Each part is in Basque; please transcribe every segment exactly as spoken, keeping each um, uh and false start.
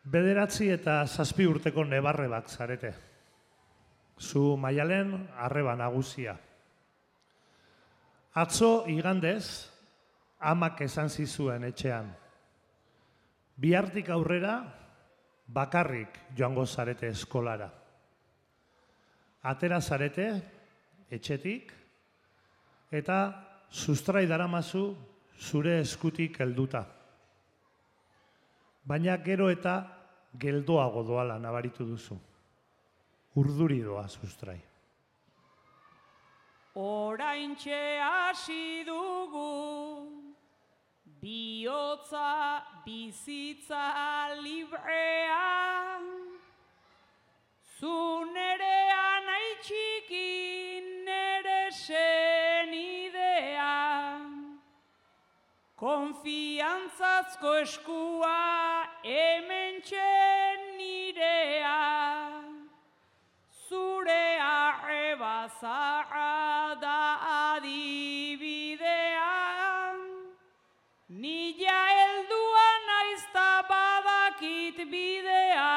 Bederatzi eta zazpi urteko nebarrebak zarete. Zu Maialen arreba nagusia. Atzo igandez, amak esan zizuen etxean. Bihartik aurrera, bakarrik joango zarete eskolara. Atera zarete, etxetik, eta sustrai daramazu zure eskutik helduta. Baina gero eta geldoago doala nabaritu duzu. Urduri doa sustrai. Oraintxe hasi dugu, bihotza bizitza librea, zu nerea nahi txiki nere senidea, konfiantzazko eskua hementxe nirea, zure arreba zaharra da adibidea, nila heldua naizta badakit bidea,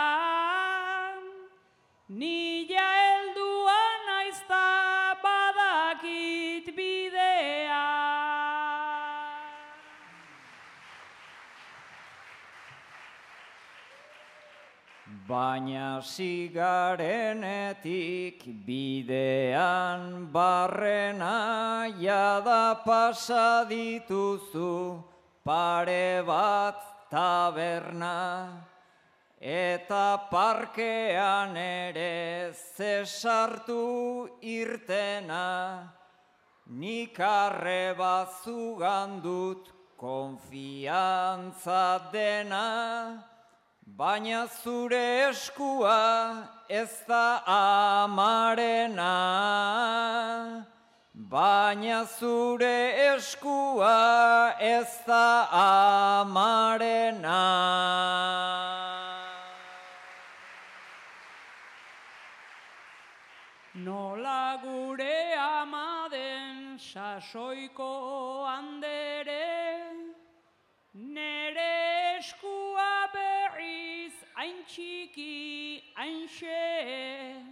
nila heldua naizta badakit bidea. Baina zigarenetik bidean barrena jada pasa dituzu pare bat taberna, eta parkean ere zesartu irtena, nik arreba zugandut konfiantza dena, baina zure eskua ez da amarena, baina zure eskua ez da amarena. Nola gure ama den sasoiko andere, nere eskua berriz hain txiki hainxe,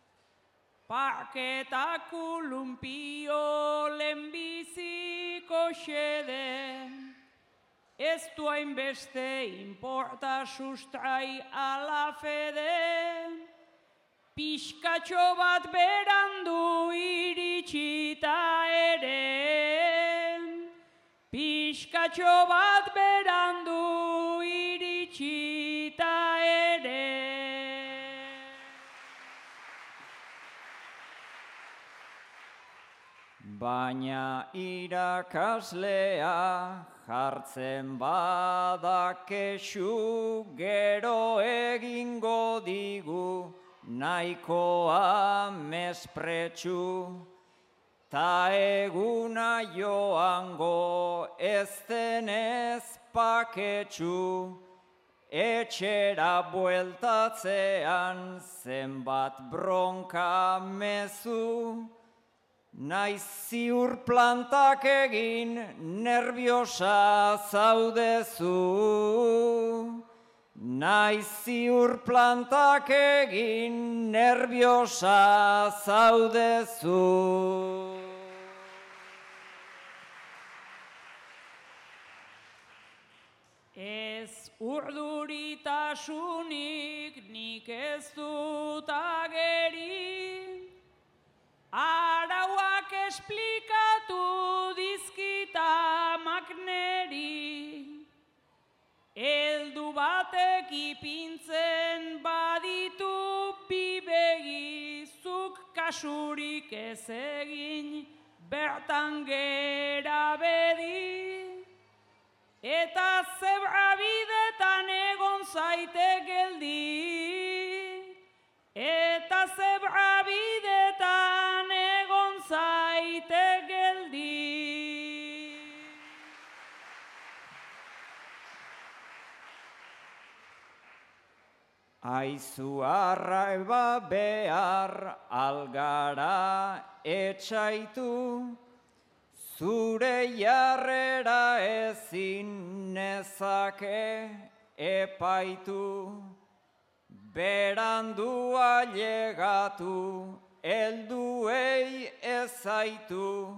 parketak ulumpio lehenbiziko xede, ez du hainbeste inporta sustrai ala fede, pixkatxo bat berandu iritsita ere, pixkatxo bat berandu iritsita ere. Baina irakaslea jartzen badakexu, gero egingo digu nahikoa mespretxu, ta eguna joango ez denez paketxu, etxera bueltatzean zenbat bronka mezu, naiz ziur plantak egin nerviosa zaudezu, naiz ziur plantak egin nerviosa zaudezu. Ez urduritasunik nik ez dut ageri, arauak esplikatu dizkita makneri, heldu batek ipintzen baditu bibegizuk kasurik ez egin bertan gera bedi, eta zebra bidetan egon zaite geldi, eta zebra bidetan egon zaite geldi. Aizu arraiba behar algara etxaitu, zure jarrera ezin nezake epaitu, berandu ailegatu, helduei ezaitu,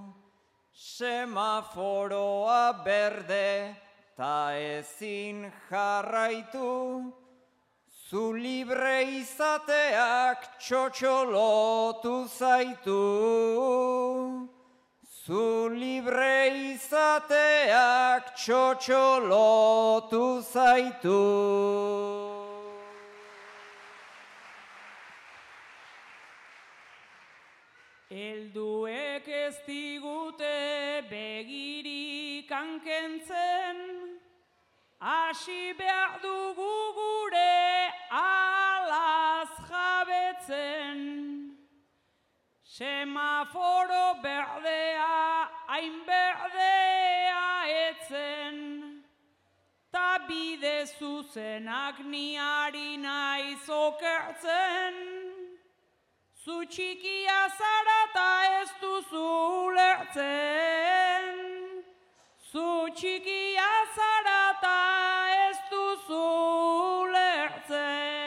semaforoa berde, ta ezin jarraitu, zu libre izateak txotxolotu zaitu. Zu libre izateak txotxolotu zaitu. Helduek ez digute begirik hankentzen, hasi behar dugu gure alaz jabetzen. Semaforo berdea, hain berdea etzen, ta bide zuzenak niari naiz okertzen. Zu txikia zara ta ez duzu ulertzen. Zu txikia zara ta ez duzu ulertzen.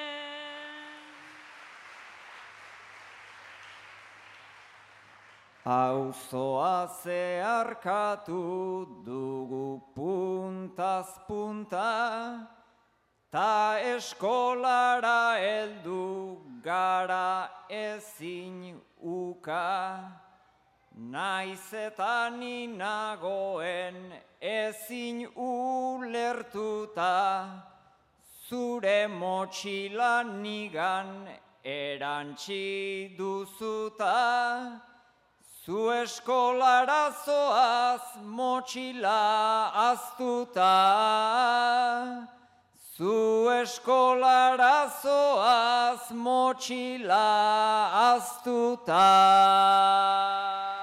Auzoa zeharkatu dugu puntaz punta, ta eskolara heldu gara ezin uka. Naiz eta ni nagoen ezin ulertuta, zure motxila nigan erantsi duzuta. Zu eskolara zoaz motxila aztuta, zu eskolara zoaz motxila aztuta.